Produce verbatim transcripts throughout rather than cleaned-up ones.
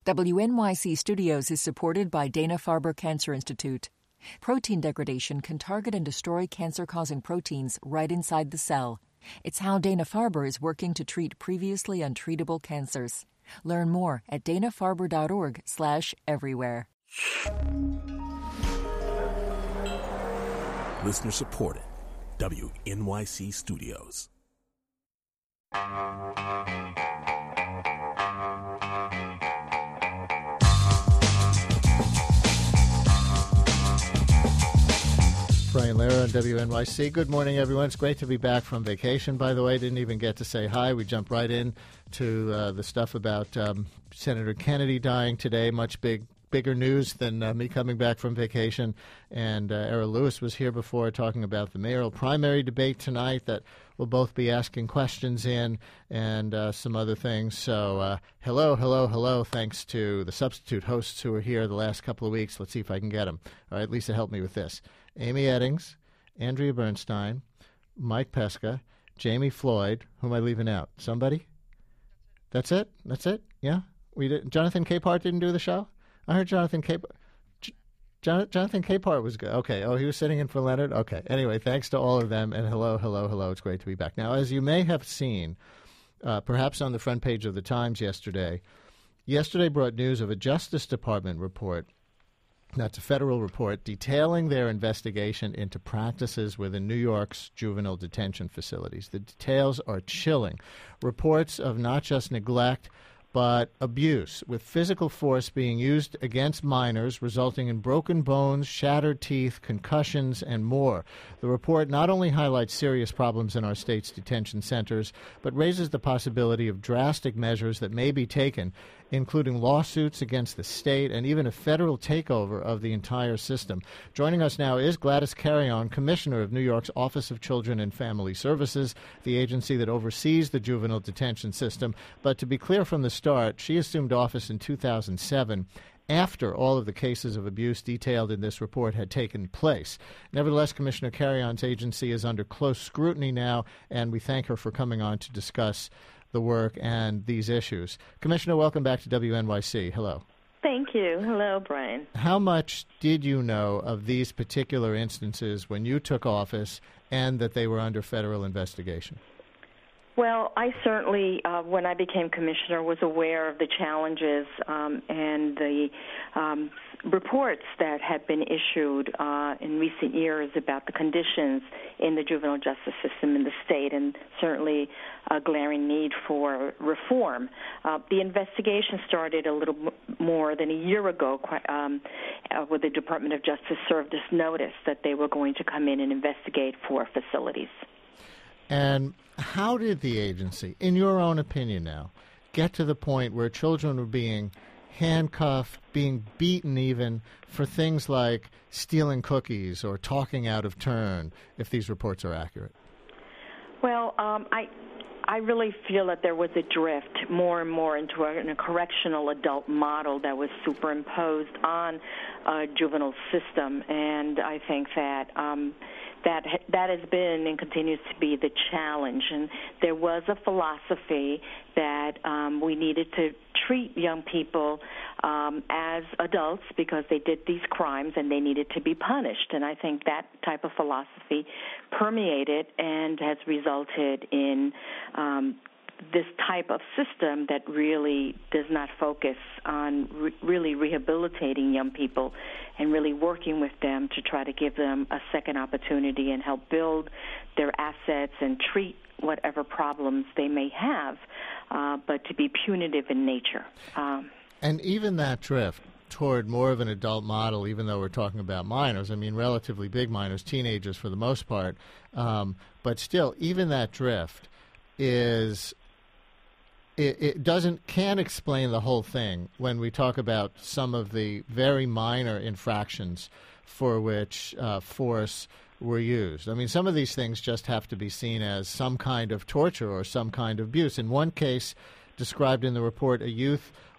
W N Y C Studios is supported by Dana-Farber Cancer Institute. Protein degradation can target and destroy cancer-causing proteins right inside the cell. It's how Dana-Farber is working to treat previously untreatable cancers. Learn more at dana-farber.org slash everywhere. Listener supported. W N Y C Studios. Brian Lehrer on W N Y C. Good morning, everyone. It's great to be back from vacation, by the way. Didn't even get to say hi. We jumped right in to uh, the stuff about um, Senator Kennedy dying today. Much big, bigger news than uh, me coming back from vacation. And uh, Errol Lewis was here before talking about the mayoral primary debate tonight that we'll both be asking questions in and uh, some other things. So uh, hello, hello, hello. Thanks to the substitute hosts who were here the last couple of weeks. Let's see if I can get them. All right, Lisa, help me with this. Amy Eddings, Andrea Bernstein, Mike Pesca, Jamie Floyd. Who am I leaving out? Somebody? That's it? That's it? Yeah? We did. Jonathan Capehart didn't do the show? I heard Jonathan Capehart. John, Jonathan Capehart was good. Okay. Oh, he was sitting in for Leonard? Okay. Anyway, thanks to all of them. And hello, hello, hello. It's great to be back. Now, as you may have seen, uh, perhaps on the front page of the Times yesterday, yesterday brought news of a Justice Department report. That's a federal report detailing their investigation into practices within New York's juvenile detention facilities. The details are chilling. Reports of not just neglect, but abuse, with physical force being used against minors, resulting in broken bones, shattered teeth, concussions, and more. The report not only highlights serious problems in our state's detention centers, but raises the possibility of drastic measures that may be taken, including lawsuits against the state and even a federal takeover of the entire system. Joining us now is Gladys Carrion, Commissioner of New York's Office of Children and Family Services, the agency that oversees the juvenile detention system. But to be clear from the start, she assumed office in two thousand seven, after all of the cases of abuse detailed in this report had taken place. Nevertheless, Commissioner Carrion's agency is under close scrutiny now, and we thank her for coming on to discuss the work and these issues. Commissioner, welcome back to W N Y C. Hello. Thank you. Hello, Brian. How much did you know of these particular instances when you took office and that they were under federal investigation? Well, I certainly, uh, when I became commissioner, was aware of the challenges um, and the um, reports that had been issued uh, in recent years about the conditions in the juvenile justice system in the state, and certainly a glaring need for reform. Uh, the investigation started a little m- more than a year ago um, uh, where the Department of Justice served us notice that they were going to come in and investigate four facilities. And how did the agency, in your own opinion now, get to the point where children were being handcuffed, being beaten even for things like stealing cookies or talking out of turn, if these reports are accurate? Well, um, I I really feel that there was a drift more and more into a, a correctional adult model that was superimposed on a juvenile system, and I think that um, that that has been and continues to be the challenge. And there was a philosophy that um, we needed to treat young people um, as adults because they did these crimes and they needed to be punished. And I think that type of philosophy permeated and has resulted in um, this type of system that really does not focus on re- really rehabilitating young people and really working with them to try to give them a second opportunity and help build their assets and treat whatever problems they may have, uh, but to be punitive in nature. Um, and even that drift toward more of an adult model, even though we're talking about minors, I mean relatively big minors, teenagers for the most part, um, but still, even that drift is... It, it doesn't can't explain the whole thing when we talk about some of the very minor infractions for which uh, force were used. I mean, some of these things just have to be seen as some kind of torture or some kind of abuse. In one case described in the report, a youth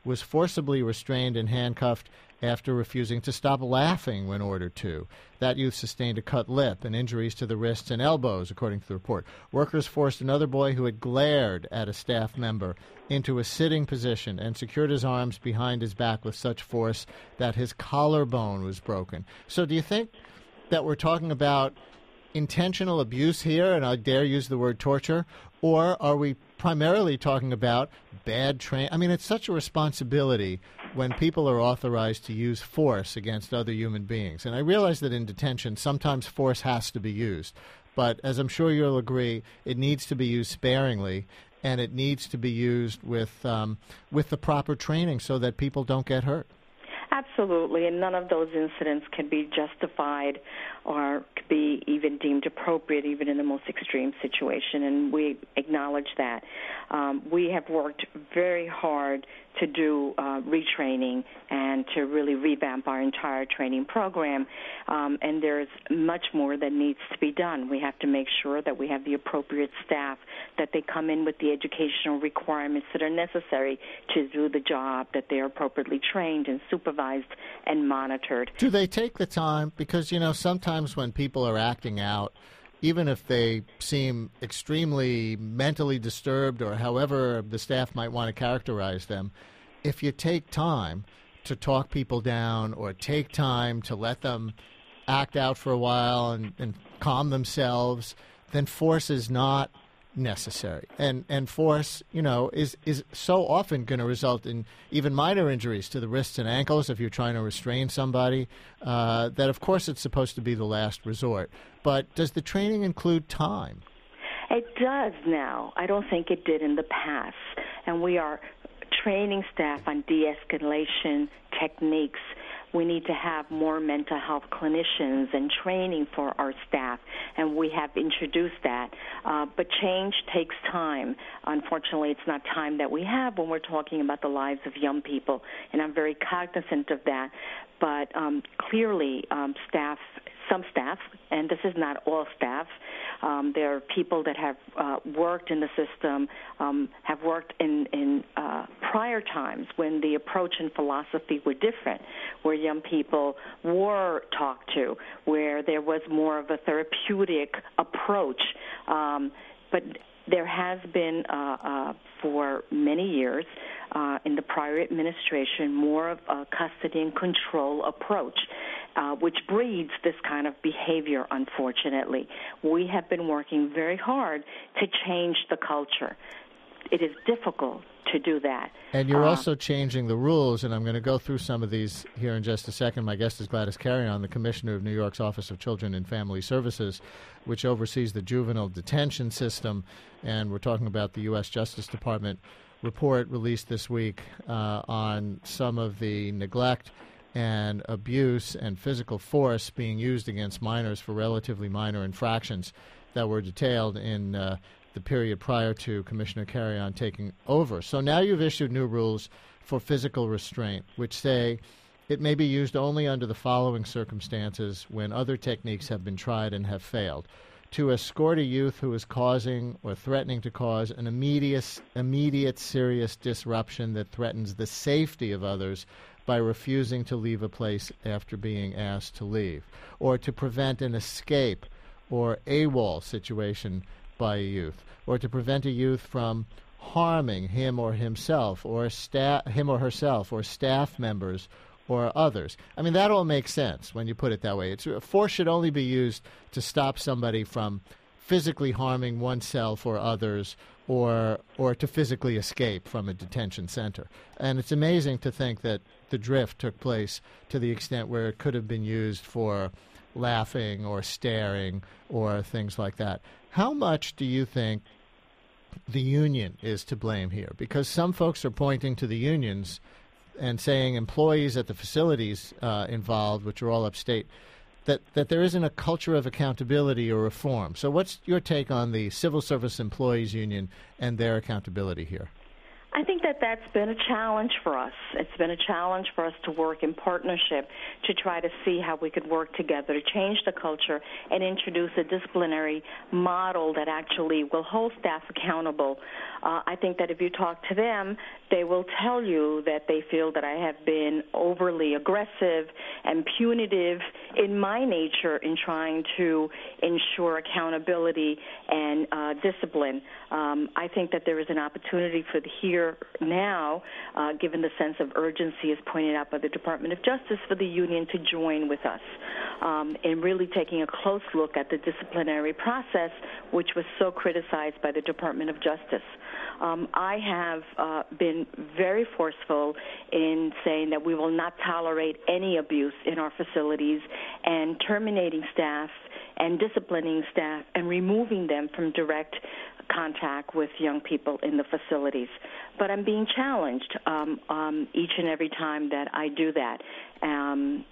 was forcibly restrained and handcuffed after refusing to stop laughing when ordered to. That youth sustained a cut lip and injuries to the wrists and elbows, according to the report. Workers forced another boy who had glared at a staff member into a sitting position and secured his arms behind his back with such force that his collarbone was broken. So do you think that we're talking about intentional abuse here, and I dare use the word torture, or are we primarily talking about bad train? I mean, it's such a responsibility when people are authorized to use force against other human beings. And I realize that in detention, sometimes force has to be used. But as I'm sure you'll agree, it needs to be used sparingly, and it needs to be used with um, with the proper training so that people don't get hurt. Absolutely, and none of those incidents can be justified or could be even deemed appropriate, even in the most extreme situation, and we acknowledge that. Um, we have worked very hard to do uh, retraining and to really revamp our entire training program, um, and there's much more that needs to be done. We have to make sure that we have the appropriate staff, that they come in with the educational requirements that are necessary to do the job, that they're appropriately trained and supervised and monitored. Do they take the time? Because, you know, sometimes when people are acting out, even if they seem extremely mentally disturbed or however the staff might want to characterize them, if you take time to talk people down or take time to let them act out for a while and, and calm themselves, then force is not necessary. And and force, you know, is, is so often going to result in even minor injuries to the wrists and ankles if you're trying to restrain somebody, uh, that of course it's supposed to be the last resort. But does the training include time? It does now. I don't think it did in the past. And we are training staff on de-escalation techniques. We need to have more mental health clinicians and training for our staff, and we have introduced that. Uh, but change takes time. Unfortunately, it's not time that we have when we're talking about the lives of young people, and I'm very cognizant of that. But um, clearly, um, staff, some staff, and this is not all staff, um, there are people that have uh, worked in the system, um, have worked in, in uh, prior times when the approach and philosophy were different, where young people were talked to, where there was more of a therapeutic approach. Um, but there has been, uh, uh, for many years, uh, in the prior administration, more of a custody and control approach, uh, which breeds this kind of behavior, unfortunately. We have been working very hard to change the culture. It is difficult to do that. And you're uh, also changing the rules, and I'm going to go through some of these here in just a second. My guest is Gladys Carrion, the Commissioner of New York's Office of Children and Family Services, which oversees the juvenile detention system. And we're talking about the U S Justice Department report released this week uh, on some of the neglect and abuse and physical force being used against minors for relatively minor infractions that were detailed in uh, the period prior to Commissioner Carrion taking over. So now you've issued new rules for physical restraint, which say it may be used only under the following circumstances when other techniques have been tried and have failed. To escort a youth who is causing or threatening to cause an immediate, immediate serious disruption that threatens the safety of others by refusing to leave a place after being asked to leave, or to prevent an escape or AWOL situation by a youth, or to prevent a youth from harming him or himself or sta- him or herself or staff members or others. I mean, that all makes sense when you put it that way. It's, force should only be used to stop somebody from physically harming oneself or others, or or to physically escape from a detention center. And it's amazing to think that the drift took place to the extent where it could have been used for laughing or staring or things like that. How much do you think the union is to blame here? Because some folks are pointing to the unions and saying employees at the facilities uh, involved, which are all upstate, that, that there isn't a culture of accountability or reform. So what's your take on the Civil Service Employees Union and their accountability here? I think that that that's been a challenge for us. It's been a challenge for us to work in partnership to try to see how we could work together to change the culture and introduce a disciplinary model that actually will hold staff accountable. Uh, I think that if you talk to them, they will tell you that they feel that I have been overly aggressive and punitive in my nature in trying to ensure accountability and uh, discipline. Um, I think that there is an opportunity for the here now, uh, given the sense of urgency as pointed out by the Department of Justice, for the union to join with us um, in really taking a close look at the disciplinary process, which was so criticized by the Department of Justice. Um, I have uh, been very forceful in saying that we will not tolerate any abuse in our facilities and terminating staff and disciplining staff and removing them from direct contact with young people in the facilities. But I'm being challenged um, um, each and every time that I do that. Um,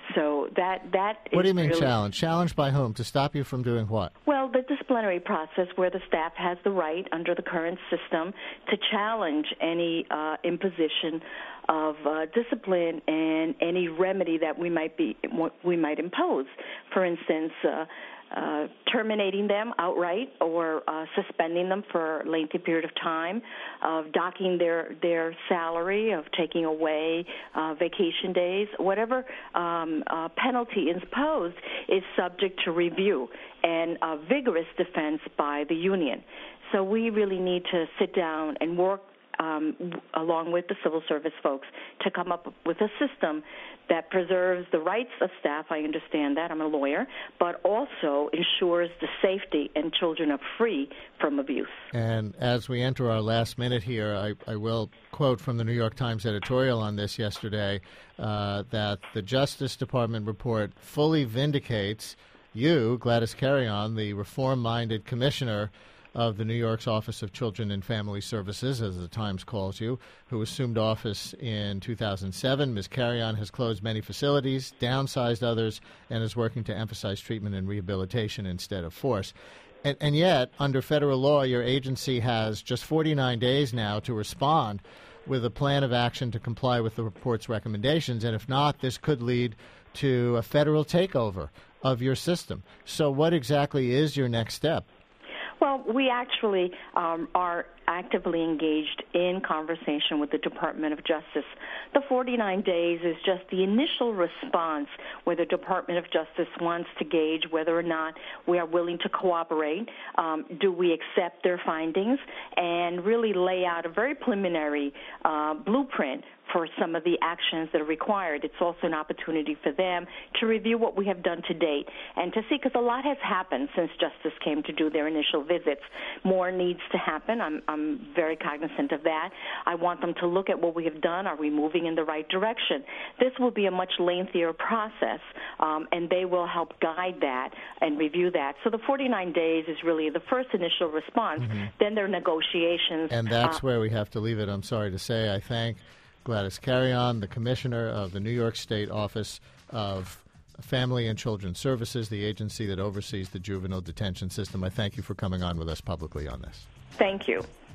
so that that What is do you mean really challenged? Challenged by whom? To stop you from doing what? Well, the disciplinary process where the staff has the right under the current system to challenge any uh, imposition of uh, discipline and any remedy that we might be we might impose. For instance, uh, uh, terminating them outright or uh, suspending them for a lengthy period of time, of docking their their salary, of taking away uh, vacation days, whatever um, uh, penalty imposed is subject to review and a vigorous defense by the union. So we really need to sit down and work Um, along with the civil service folks to come up with a system that preserves the rights of staff. I understand that. I'm a lawyer, but also ensures the safety and children are free from abuse. And as we enter our last minute here, I, I will quote from the New York Times editorial on this yesterday uh, that the Justice Department report fully vindicates you, Gladys Carrion, the reform-minded commissioner of the New York's Office of Children and Family Services, as the Times calls you, who assumed office in two thousand seven. Miz Carrion has closed many facilities, downsized others, and is working to emphasize treatment and rehabilitation instead of force. And, and yet, under federal law, your agency has just forty-nine days now to respond with a plan of action to comply with the report's recommendations, and if not, this could lead to a federal takeover of your system. So what exactly is your next step? Well, we actually um, are actively engaged in conversation with the Department of Justice. The forty-nine days is just the initial response where the Department of Justice wants to gauge whether or not we are willing to cooperate. Um, do we accept their findings and really lay out a very preliminary uh, blueprint for some of the actions that are required. It's also an opportunity for them to review what we have done to date and to see, because a lot has happened since Justice came to do their initial visits. More needs to happen. I'm, I'm very cognizant of that. I want them to look at what we have done. Are we moving in the right direction? This will be a much lengthier process, um, and they will help guide that and review that. So the forty-nine days is really the first initial response. Mm-hmm. Then there are negotiations. And that's uh, where we have to leave it. I'm sorry to say. I thank Gladys Carrion, the Commissioner of the New York State Office of Family and Children's Services, the agency that oversees the juvenile detention system. I thank you for coming on with us publicly on this. Thank you.